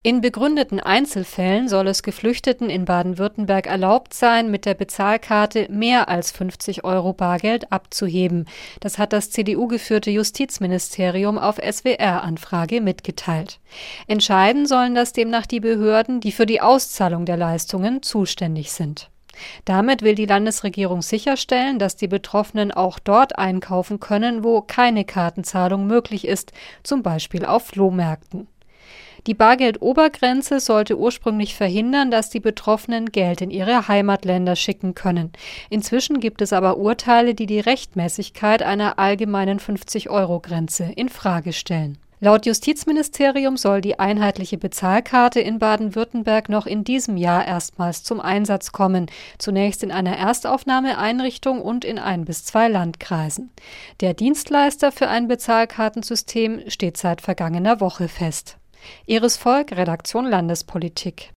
In begründeten Einzelfällen soll es Geflüchteten in Baden-Württemberg erlaubt sein, mit der Bezahlkarte mehr als 50 € Bargeld abzuheben. Das hat das CDU-geführte Justizministerium auf SWR-Anfrage mitgeteilt. Entscheiden sollen das demnach die Behörden, die für die Auszahlung der Leistungen zuständig sind. Damit will die Landesregierung sicherstellen, dass die Betroffenen auch dort einkaufen können, wo keine Kartenzahlung möglich ist, zum Beispiel auf Flohmärkten. Die Bargeldobergrenze sollte ursprünglich verhindern, dass die Betroffenen Geld in ihre Heimatländer schicken können. Inzwischen gibt es aber Urteile, die die Rechtmäßigkeit einer allgemeinen 50-€-Grenze in Frage stellen. Laut Justizministerium soll die einheitliche Bezahlkarte in Baden-Württemberg noch in diesem Jahr erstmals zum Einsatz kommen, zunächst in einer Erstaufnahmeeinrichtung und in 1 bis 2 Landkreisen. Der Dienstleister für ein Bezahlkartensystem steht seit vergangener Woche fest. Iris Volk, Redaktion Landespolitik.